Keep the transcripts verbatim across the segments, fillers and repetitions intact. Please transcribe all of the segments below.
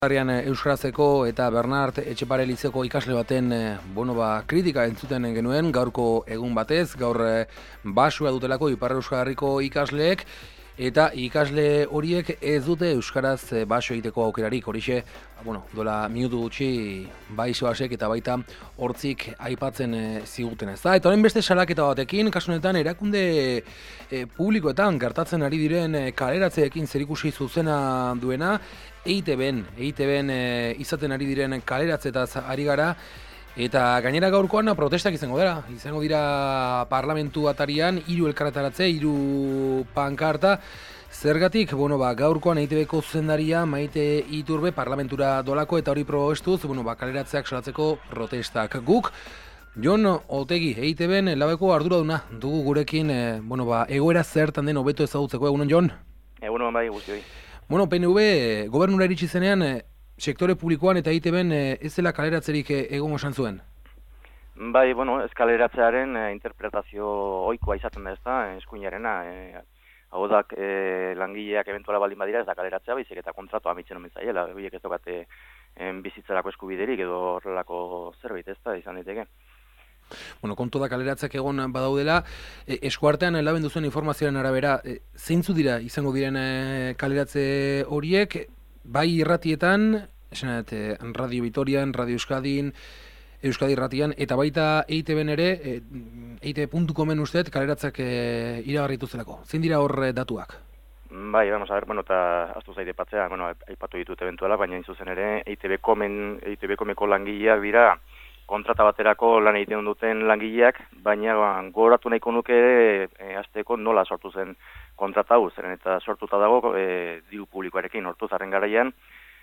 Euskarazeko eta Bernard Etxepare Lizeko ikasle baten bueno, ba, kritika entzuten genuen gaurko egun batez, gaur basua dutelako Ipar Euskal Herriko ikasleek, eta ikasle horiek ez dute euskaraz baso egiteko aukerarik. Horixe, bueno, dola minutu gutxi bai soasek eta baita hortzik aipatzen e, ziguten ez da. Eta horren beste salaketa batekin, kasu honetan erakunde e, publikoetan gertatzen ari diren e, kaleratzeekin zerikusi zuzena duena, E I T B-en, E I T B-en e, izaten ari diren kaleratzetaz ari gara, eta gainera gaurkoan protestak izango dira. Izango dira parlamentu atarian, hiru elkarretaratze, hiru pankarta. Zergatik, bueno, ba, gaurkoan E I T B-ko zuzendaria Maite Iturbe parlamentura dolako eta hori probestuz, bueno, ba, kaleratzeak salatzeko protestak. Guk, Jon Otegi, E I T B-en labeko arduraduna dugu gurekin, e, bueno, ba, egoera zertan den hobeto ezagutzeko. Egunon, Jon? Egunon bai guztioi. Bueno, P N V gobernura iritsi zenean, e, sektore publikoan eta E I T B-en e, ez dela kaleratzerik e, egon esan zuen? Bai, bueno, ez kaleratzearen e, interpretazio ohikoa izaten da ez da, eskuinarena. E, hau da, e, langileak eventuala baldin badira ez da kaleratzea, baizik eta kontratu amitzen omen zaiela. Horiek ez dokate e, bizitzarako eskubiderik edo horrelako zerbait ez da izan daiteke. Bueno, kontu da kaleratzeak egon badaudela, e, eskuartean laben duzuen informazioaren arabera, e, zeintzu dira izango diren e, kaleratze horiek, bai irratietan, esanet, e, Radio Vitorian, Radio Euskadin, Euskadi irratian, eta baita E I T B-en ere, e, E I T B puntu comen usteet kaleratzeak e, iragarritu zelako. Zein dira hor e, datuak? Bai, vamos a ver, bueno, eta astu zaite patzea, bueno, aipatu ditut eventuala, baina inzuzen ere, E I T B komen, E I T B komeko langileak dira, kontrata baterako lan egiten duten langileak, baina gogoratu nahiko nuke e, hasteko nola sortu zen kontrata hau, zeren eta sortuta dago e, diru publikoarekin, hortu zarren garaian,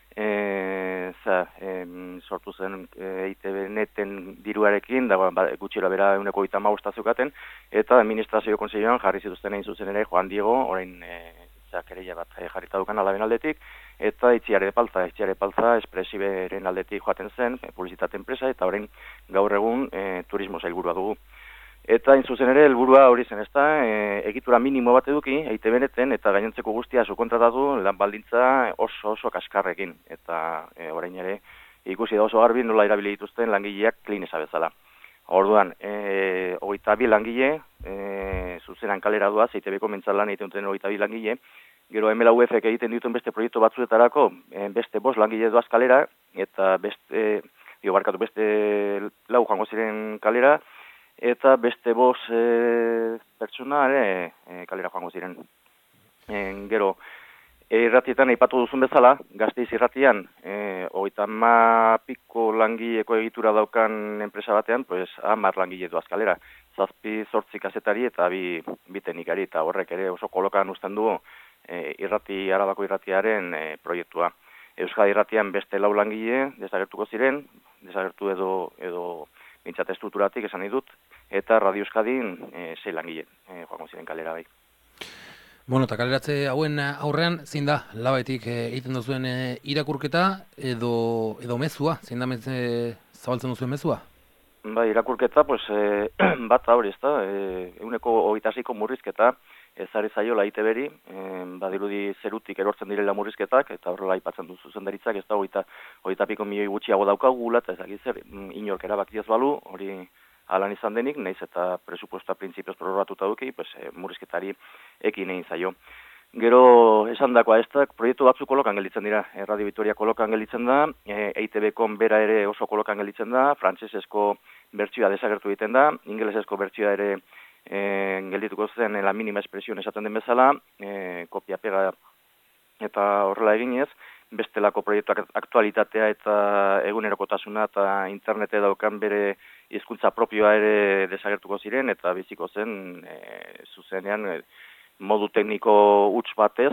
e, za, e, sortu zen E I T B neten diruarekin, da ba, gutxira bera euneko gita mausta zeukaten, eta administrazio konseilioan jarri zituzten egin zuzen ere Juan Diego, orain e, kereia bat e, jarrita dukan alaben aldetik, eta Itziare Paltza, Itziare Paltza espresiberen aldetik joaten zen, e, publizitate enpresa, eta orain gaur egun e, turismo sailburua dugu. Eta hain zuzen ere, helburua hori zen ez da, e, egitura minimo bat eduki, E I T B-neten, eta gainontzeko guztia sukontratatu lan baldintza oso oso kaskarrekin. Eta e, orain ere, ikusi da oso garbi nola erabili dituzten langileak klinesa bezala. Orduan, e, hogeita bi langile, e, zuzenan kalera duaz, E I T B-ko mentzalan egiten duten hogeita bi langile, gero M L U F-ek egiten dituen beste proiektu batzuetarako, e, beste bost langile doaz kalera, eta beste, dio barkatu, beste lau joango ziren kalera, eta beste bost e, pertsona ere e, kalera joango ziren. E, gero, irratietan aipatu duzun bezala, Gasteiz irratian, e, hogeita hamar piko langileko egitura daukan enpresa batean, pues hamar langile doaz kalera. Zazpi zortzi kazetari eta bi, bi teknikari, eta horrek ere oso kolokan uzten du e, irrati, Arabako irratiaren e, proiektua. Euskadi irratian beste lau langile desagertuko ziren, desagertu edo, edo bintzat estrukturatik esan nahi dut, eta Radio Euskadin e, sei langile e, joango ziren kalera bai. Bueno, eta kaleratze hauen aurrean, zein da, labaitik egiten duzuen e, irakurketa edo, edo mezua, zein da mez, e, zabaltzen duzuen mezua? Ba, irakurketa, pues, e, bat hori ez da, e, eguneko hogeita seiko murrizketa, ezari zaiola E I T B-ri, e, badirudi zerutik erortzen direla murrizketak, eta horrela aipatzen duzu zuzendaritzak, ez da, hogeita piko milioi gutxiago daukagula, eta ezak zer, inork erabaki ez balu, hori alan izan denik, naiz eta presupuesta printzipioz prorratuta duki, pues, e, murrizketari ekin egin zaio. Gero esan dakoa ez da, proiektu batzu kolokan gelditzen dira, e, Radio Vitoria kolokan gelditzen da, e, E I T B-kon bera ere oso kolokan gelditzen da, frantsesezko bertsioa desagertu egiten da, ingelesezko bertsioa ere e, geldituko zen la minima espresion esaten den bezala, e, kopia pega eta horrela eginez, bestelako proiektuak aktualitatea eta egunerokotasuna eta internete daukan bere hizkuntza propioa ere desagertuko ziren, eta biziko zen e, zuzenean e, modu tekniko huts batez,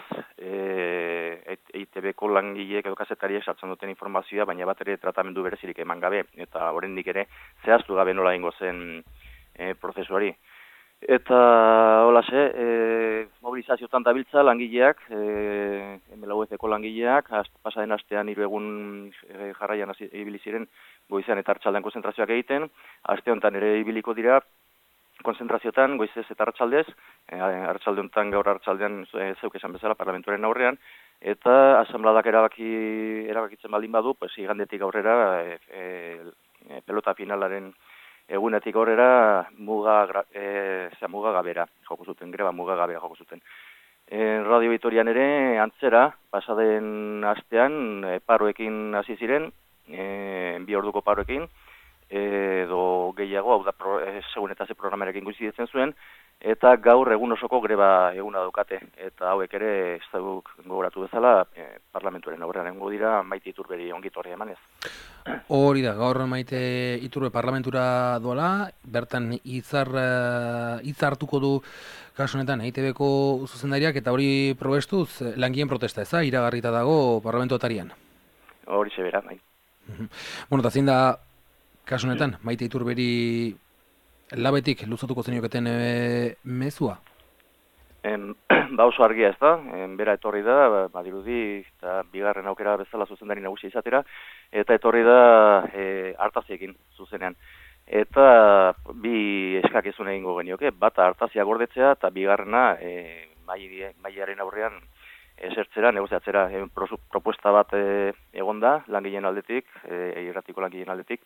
e, E I T B-ko langileek edo kazetariek sartzen duten informazioa, baina bat ere tratamendu berezirik eman gabe, eta oraindik ere zehaztu gabe nola egingo zen e, prozesuari. Eta holase, e, mobilizazioetan dabiltza langileak, e, M L U F-ko langileak, pasaden astean hiru egun e, jarraian ibili ziren goizean eta arratsaldean konzentrazioak egiten, aste honetan ere ibiliko dira, konzentrazioetan, goizez eta arratsaldez, e, arratsalde honetan gaur arratsaldean e, zeuk esan bezala parlamentuaren aurrean, eta asanbladak erabaki, erabakitzen baldin badu, pues, igandetik aurrera e, e, pelota finalaren egunetik aurrera muga, e, zera, muga gabera joko zuten, greba muga gabea joko zuten. E, Radio Vitorian ere antzera, pasaden astean e, paroekin hasi ziren, e, bi orduko paroekin, edo gehiago, hau da, pro, e, segun eta ze programarekin guizidetzen zuen, eta gaur egun osoko greba eguna daukate, eta hauek ere, ez duk gogoratu bezala, e, parlamentuaren aurrean egongo dira, Maite Iturberi ongitorri emanez. Hori da, gaur Maite Iturbe parlamentura doala, bertan hitzar hitz hartuko du kasu honetan E I T B-ko zuzendariak, eta hori probestuz langileen protesta, eza, iragarrita dago parlamentu atarian. Hori sebera, bai. Bueno, eta zein da kasu honetan, Maite Iturberi labetik luzatuko zenioketen e, mezua? Em, ba oso argia ez da, em, bera etorri da, badirudi, eta bigarren aukera bezala zuzendari nagusia izatera, eta etorri da e, hartaziekin zuzenean. Eta bi eskakizun egingo genioke, bata hartazia gordetzea, eta bigarrena e, mailaren aurrean esertzera, negoziatzera, e, propuesta bat e, egonda, langileen aldetik, e, irratiko langileen aldetik,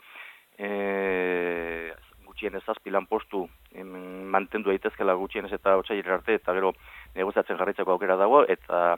e, gutxienez zazpi lanpostu mantendu daitezkela gutxienez eta otsailera arte, eta gero negoziatzen jarraitzeko aukera dago, eta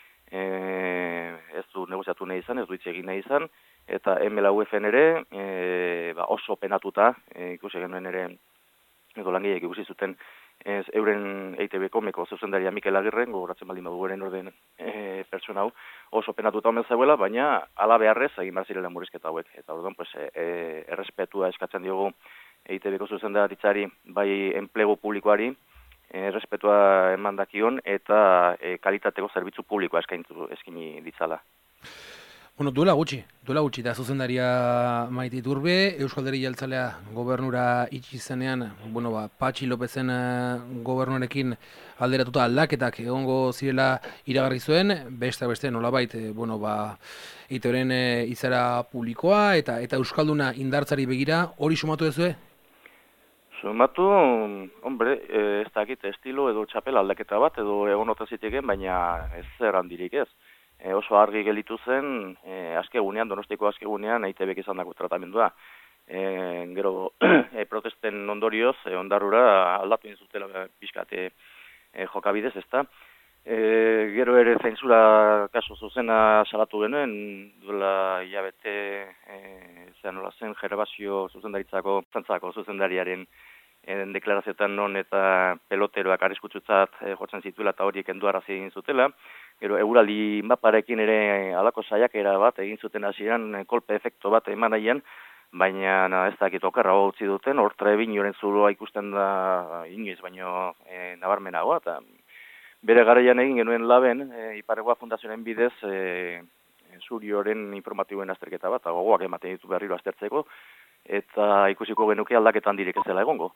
e, ez du negoziatu nahi izan, ez du hitz egin nahi izan, eta M L U F-en ere e, ba, oso penatuta, e, ikusi genuen ere, edo langileek ikusi zuten, ez euren E I T B-ko meko zuzendaria Mikel Agirren, gogoratzen baldin badu eren orden e, pertsona hau, oso penatuta omen zegoela, baina ala beharrez egin behar zirela murrizketa hauek. Eta orduan, pues, e, errespetua eskatzen diogu E I T B-ko zuzendaritzari, bai enplegu publikoari, errespetua eman dakion, eta e, kalitateko zerbitzu publikoa eskaintu eskini ditzala. Bueno, duela gutxi, duela gutxi, da zuzendaria Maite Iturbe, Euskal Alderdi Jeltzalea gobernura itxi zenean, bueno, ba, Patxi Lopezen gobernuarekin alderatuta aldaketak egongo zirela iragarri zuen, beste beste nolabait, e, bueno, ba, E I T B-ren e, izara publikoa eta eta euskalduna indartzari begira, hori sumatu duzue? Sumatu, hombre, e, ez dakit estilo edo txapel aldaketa bat, edo egon otaziteken, baina ez zer handirik ez. E, oso argi gelditu zen, e, azkegunean, donostiko azkegunean, E I T B-ek izan dago tratamendua. E, gero, e, protesten ondorioz, e, ondarrura aldatu inzutela pixkate e, jokabidez, ezta. E, gero ere zainzura kaso zuzena salatu genuen, duela hilabete, e, zean nola zen, Jerbasio zuzendaritzako, zantzako zuzendariaren en deklarazioetan non eta peloteroak arriskutsutzat e, jotzen zituela eta horiek enduarazi egin zutela. Gero, eguraldi maparekin ere alako saiakera bat egin zuten hasieran kolpe efekto bat eman nahian, baina na, ez dakit okerra utzi duten, hor Trebinioren zuloa ikusten da inoiz, baino e, nabarmenagoa, eta bere garaian egin genuen laben, e, Iparregoa Fundazioaren bidez, e, Zurioren informatiboen azterketa bat, gogoak ematen ditu berriro aztertzeko, eta ikusiko genuke aldaketan direk ez dela egongo.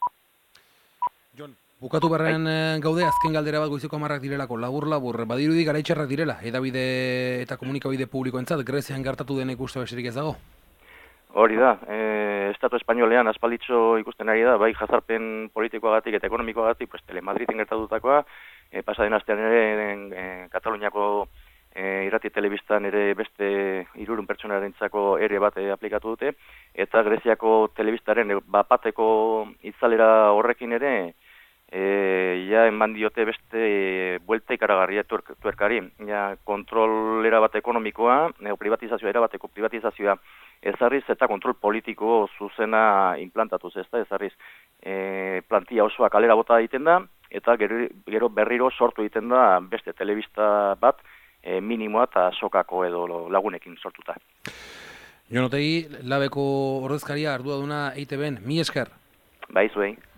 Jon, bukatu barren gaude, azken galdera bat goizeko hamarrak direlako, labur-labur, badirudi garaitxarrak direla, edabide eta komunikabide publikoentzat, Grezian gertatu den ikuste besterik ez dago? Hori da, e, Estatu Espainolean aspalditxo ikusten ari da, bai jazarpen politikoagatik eta ekonomikoagatik, pues, Telemadriden gertatutakoa, e, pasaden astean ere e, Kataluniako e, irrati telebistan ere beste hirurehun pertsonarentzako ere bat e, aplikatu dute, eta Greziako telebistaren e, bapateko itzalera horrekin ere, E, ja eman diote beste e, buelta ikaragarria tuerk, tuerkari. Ja, kontrolera bat ekonomikoa, e, privatizazioa, erabateko privatizazioa ezarriz eta kontrol politiko zuzena implantatuz, ez da, ezarriz e, plantia osoa kalera bota egiten da, eta gero, gero berriro sortu egiten da beste telebista bat e, minimoa eta sokako edo lagunekin sortuta. Jon Otegi, labeko ordezkaria ardua duna E I T B-en, mi esker. Bai, zuei.